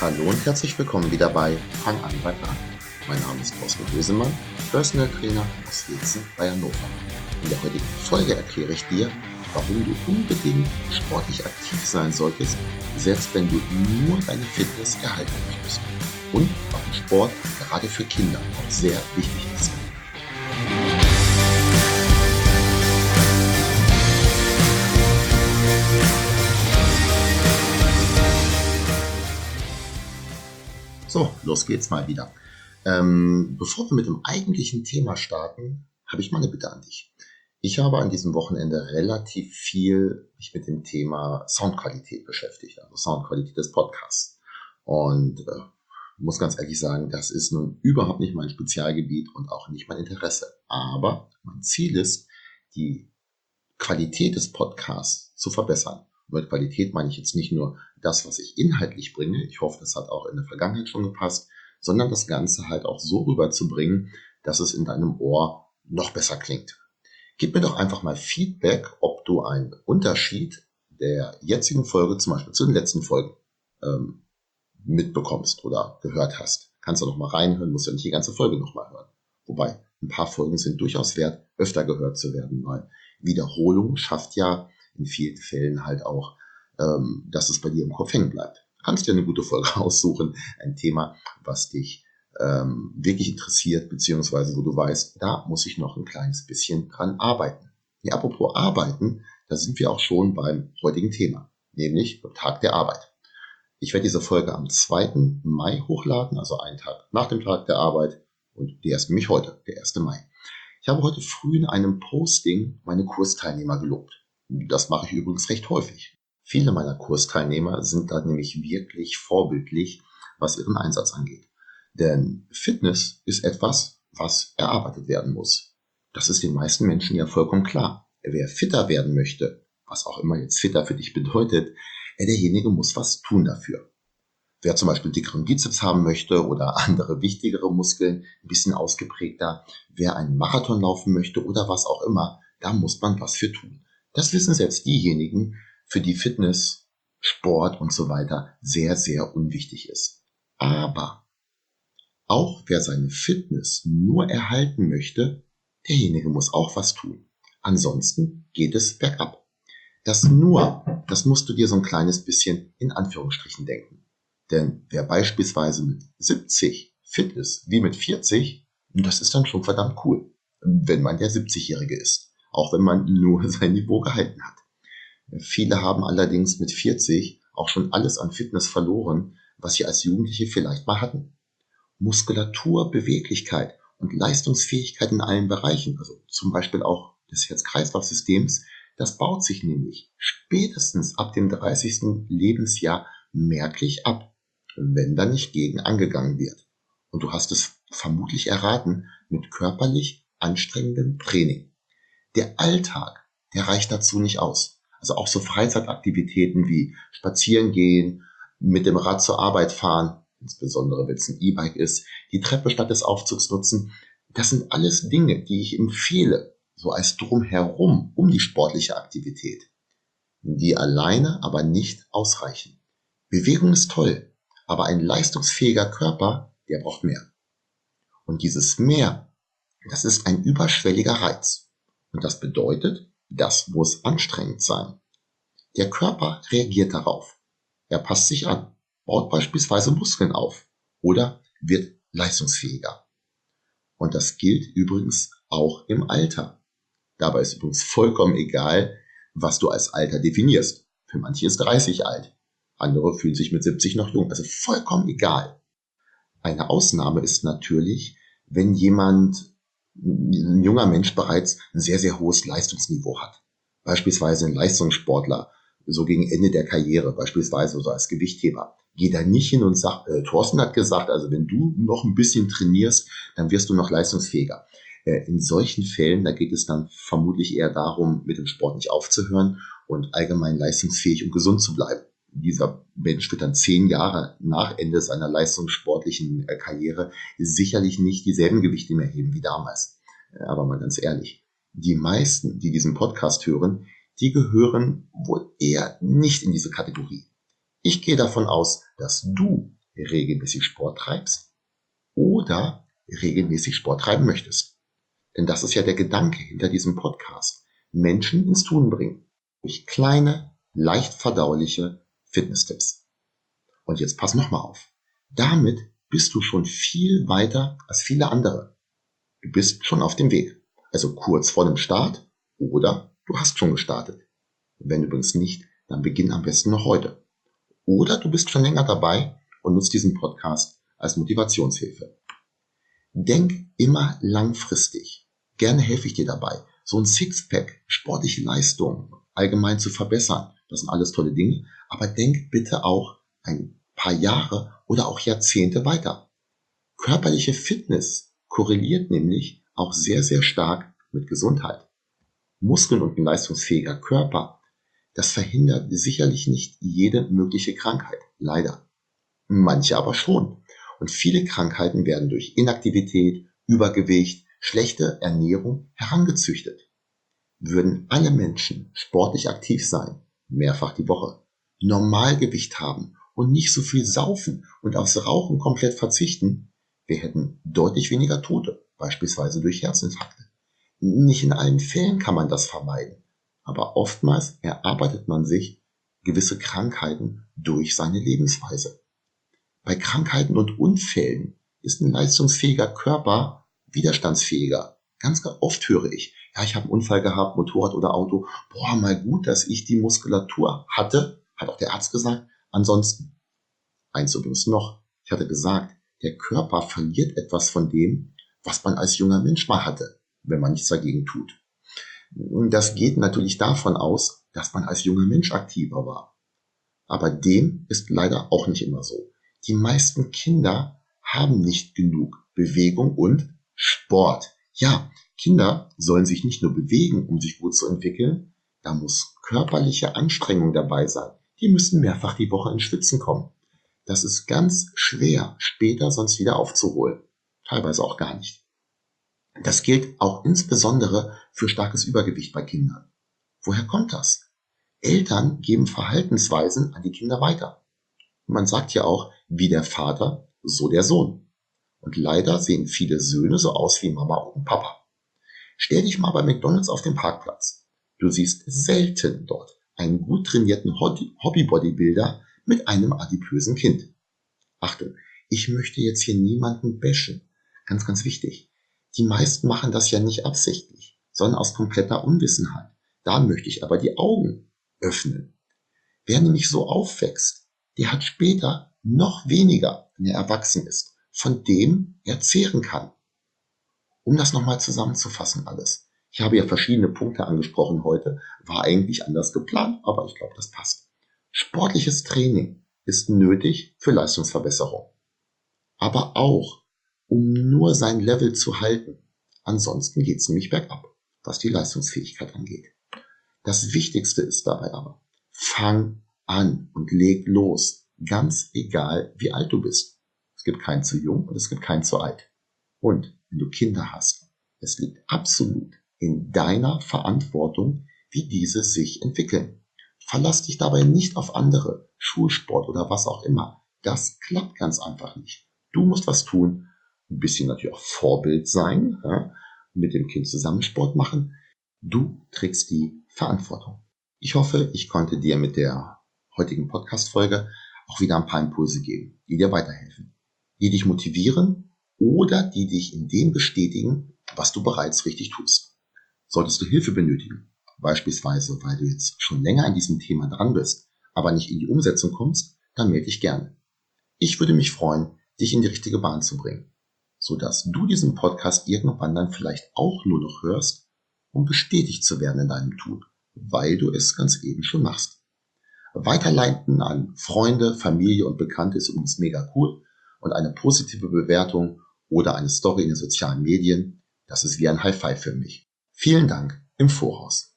Hallo und herzlich willkommen wieder bei Fang an bei Plan. Mein Name ist Thorsten Hösemann, Personal Trainer aus Wietzen bei Hannover. In der heutigen Folge erkläre ich dir, warum du unbedingt sportlich aktiv sein solltest, selbst wenn du nur deine Fitness erhalten möchtest. Und warum Sport gerade für Kinder auch sehr wichtig ist. So, los geht's mal wieder. Bevor wir mit dem eigentlichen Thema starten, habe ich mal eine Bitte an dich. Ich habe an diesem Wochenende relativ viel mich mit dem Thema Soundqualität beschäftigt, also Soundqualität des Podcasts. Und muss ganz ehrlich sagen, das ist nun überhaupt nicht mein Spezialgebiet und auch nicht mein Interesse. Aber mein Ziel ist, die Qualität des Podcasts zu verbessern. Und mit Qualität meine ich jetzt nicht nur das, was ich inhaltlich bringe, ich hoffe, das hat auch in der Vergangenheit schon gepasst, sondern das Ganze halt auch so rüberzubringen, dass es in deinem Ohr noch besser klingt. Gib mir doch einfach mal Feedback, ob du einen Unterschied der jetzigen Folge, zum Beispiel zu den letzten Folgen, mitbekommst oder gehört hast. Kannst du noch mal reinhören, musst ja nicht die ganze Folge noch mal hören. Wobei, ein paar Folgen sind durchaus wert, öfter gehört zu werden, weil Wiederholung schafft ja in vielen Fällen halt auch, dass es bei dir im Kopf hängen bleibt. Du kannst dir eine gute Folge aussuchen, ein Thema, was dich wirklich interessiert, beziehungsweise wo du weißt, da muss ich noch ein kleines bisschen dran arbeiten. Ja, apropos arbeiten, da sind wir auch schon beim heutigen Thema, nämlich beim Tag der Arbeit. Ich werde diese Folge am 2. Mai hochladen, also einen Tag nach dem Tag der Arbeit, und der ist nämlich heute, der 1. Mai. Ich habe heute früh in einem Posting meine Kursteilnehmer gelobt. Das mache ich übrigens recht häufig. Viele meiner Kursteilnehmer sind da nämlich wirklich vorbildlich, was ihren Einsatz angeht. Denn Fitness ist etwas, was erarbeitet werden muss. Das ist den meisten Menschen ja vollkommen klar. Wer fitter werden möchte, was auch immer jetzt fitter für dich bedeutet, derjenige muss was tun dafür. Wer zum Beispiel dickeren Bizeps haben möchte oder andere wichtigere Muskeln, ein bisschen ausgeprägter, wer einen Marathon laufen möchte oder was auch immer, da muss man was für tun. Das wissen selbst diejenigen, für die Fitness, Sport und so weiter sehr, sehr unwichtig ist. Aber auch wer seine Fitness nur erhalten möchte, derjenige muss auch was tun. Ansonsten geht es bergab. Das musst du dir so ein kleines bisschen in Anführungsstrichen denken. Denn wer beispielsweise mit 70 fit ist, wie mit 40, das ist dann schon verdammt cool, wenn man der 70-Jährige ist, auch wenn man nur sein Niveau gehalten hat. Viele haben allerdings mit 40 auch schon alles an Fitness verloren, was sie als Jugendliche vielleicht mal hatten. Muskulatur, Beweglichkeit und Leistungsfähigkeit in allen Bereichen, also zum Beispiel auch des Herz-Kreislauf-Systems, das baut sich nämlich spätestens ab dem 30. Lebensjahr merklich ab, wenn da nicht gegen angegangen wird. Und du hast es vermutlich erraten, mit körperlich anstrengendem Training. Der Alltag, der reicht dazu nicht aus. Also auch so Freizeitaktivitäten wie spazieren gehen, mit dem Rad zur Arbeit fahren, insbesondere wenn es ein E-Bike ist, die Treppe statt des Aufzugs nutzen, das sind alles Dinge, die ich empfehle, so als Drumherum um die sportliche Aktivität, die alleine aber nicht ausreichen. Bewegung ist toll, aber ein leistungsfähiger Körper, der braucht mehr. Und dieses Mehr, das ist ein überschwelliger Reiz. Und das bedeutet, das muss anstrengend sein. Der Körper reagiert darauf. Er passt sich an, baut beispielsweise Muskeln auf oder wird leistungsfähiger. Und das gilt übrigens auch im Alter. Dabei ist übrigens vollkommen egal, was du als Alter definierst. Für manche ist 30 alt, andere fühlen sich mit 70 noch jung, also vollkommen egal. Eine Ausnahme ist natürlich, wenn ein junger Mensch bereits ein sehr, sehr hohes Leistungsniveau hat. Beispielsweise ein Leistungssportler, so gegen Ende der Karriere, beispielsweise so als Gewichtheber. Geh da nicht hin und sag, Thorsten hat gesagt, also wenn du noch ein bisschen trainierst, dann wirst du noch leistungsfähiger. In solchen Fällen, da geht es dann vermutlich eher darum, mit dem Sport nicht aufzuhören und allgemein leistungsfähig und gesund zu bleiben. Dieser Mensch wird dann 10 Jahre nach Ende seiner leistungssportlichen Karriere sicherlich nicht dieselben Gewichte mehr heben wie damals. Aber mal ganz ehrlich, die meisten, die diesen Podcast hören, die gehören wohl eher nicht in diese Kategorie. Ich gehe davon aus, dass du regelmäßig Sport treibst oder regelmäßig Sport treiben möchtest. Denn das ist ja der Gedanke hinter diesem Podcast. Menschen ins Tun bringen. Durch kleine, leicht verdauliche Fitness-Tipps. Und jetzt pass nochmal auf. Damit bist du schon viel weiter als viele andere. Du bist schon auf dem Weg. Also kurz vor dem Start oder du hast schon gestartet. Wenn übrigens nicht, dann beginn am besten noch heute. Oder du bist schon länger dabei und nutzt diesen Podcast als Motivationshilfe. Denk immer langfristig. Gerne helfe ich dir dabei, so ein Sixpack, sportliche Leistung allgemein zu verbessern. Das sind alles tolle Dinge, aber denk bitte auch ein paar Jahre oder auch Jahrzehnte weiter. Körperliche Fitness korreliert nämlich auch sehr, sehr stark mit Gesundheit. Muskeln und ein leistungsfähiger Körper, das verhindert sicherlich nicht jede mögliche Krankheit, leider. Manche aber schon. Und viele Krankheiten werden durch Inaktivität, Übergewicht, schlechte Ernährung herangezüchtet. Würden alle Menschen sportlich aktiv sein, mehrfach die Woche, Normalgewicht haben und nicht so viel saufen und aufs Rauchen komplett verzichten, wir hätten deutlich weniger Tote, beispielsweise durch Herzinfarkte. Nicht in allen Fällen kann man das vermeiden, aber oftmals erarbeitet man sich gewisse Krankheiten durch seine Lebensweise. Bei Krankheiten und Unfällen ist ein leistungsfähiger Körper widerstandsfähiger. Ganz oft höre ich, ja, ich habe einen Unfall gehabt, Motorrad oder Auto. Boah, mal gut, dass ich die Muskulatur hatte, hat auch der Arzt gesagt. Ansonsten, eins übrigens noch, ich hatte gesagt, der Körper verliert etwas von dem, was man als junger Mensch mal hatte, wenn man nichts dagegen tut. Das geht natürlich davon aus, dass man als junger Mensch aktiver war. Aber dem ist leider auch nicht immer so. Die meisten Kinder haben nicht genug Bewegung und Sport. Ja, Kinder sollen sich nicht nur bewegen, um sich gut zu entwickeln. Da muss körperliche Anstrengung dabei sein. Die müssen mehrfach die Woche ins Schwitzen kommen. Das ist ganz schwer, später sonst wieder aufzuholen. Teilweise auch gar nicht. Das gilt auch insbesondere für starkes Übergewicht bei Kindern. Woher kommt das? Eltern geben Verhaltensweisen an die Kinder weiter. Man sagt ja auch, wie der Vater, so der Sohn. Und leider sehen viele Söhne so aus wie Mama und Papa. Stell dich mal bei McDonald's auf den Parkplatz. Du siehst selten dort einen gut trainierten Hobby-Bodybuilder mit einem adipösen Kind. Achtung, ich möchte jetzt hier niemanden bashen. Ganz, ganz wichtig. Die meisten machen das ja nicht absichtlich, sondern aus kompletter Unwissenheit. Da möchte ich aber die Augen öffnen. Wer nämlich so aufwächst, der hat später noch weniger, wenn er erwachsen ist, von dem er zehren kann. Um das nochmal zusammenzufassen alles. Ich habe ja verschiedene Punkte angesprochen heute, war eigentlich anders geplant, aber ich glaube, das passt. Sportliches Training ist nötig für Leistungsverbesserung. Aber auch, um nur sein Level zu halten. Ansonsten geht es nämlich bergab, was die Leistungsfähigkeit angeht. Das Wichtigste ist dabei aber, fang an und leg los, ganz egal wie alt du bist. Es gibt keinen zu jung und es gibt keinen zu alt. Und wenn du Kinder hast, es liegt absolut in deiner Verantwortung, wie diese sich entwickeln. Verlass dich dabei nicht auf andere, Schulsport oder was auch immer. Das klappt ganz einfach nicht. Du musst was tun, ein bisschen natürlich auch Vorbild sein, ja, mit dem Kind zusammen Sport machen. Du trägst die Verantwortung. Ich hoffe, ich konnte dir mit der heutigen Podcast-Folge auch wieder ein paar Impulse geben, die dir weiterhelfen, die dich motivieren oder die dich in dem bestätigen, was du bereits richtig tust. Solltest du Hilfe benötigen, beispielsweise weil du jetzt schon länger an diesem Thema dran bist, aber nicht in die Umsetzung kommst, dann melde dich gerne. Ich würde mich freuen, dich in die richtige Bahn zu bringen, sodass du diesen Podcast irgendwann dann vielleicht auch nur noch hörst, um bestätigt zu werden in deinem Tun, weil du es ganz eben schon machst. Weiterleiten an Freunde, Familie und Bekannte ist übrigens mega cool und eine positive Bewertung oder eine Story in den sozialen Medien, das ist wie ein High Five für mich. Vielen Dank im Voraus.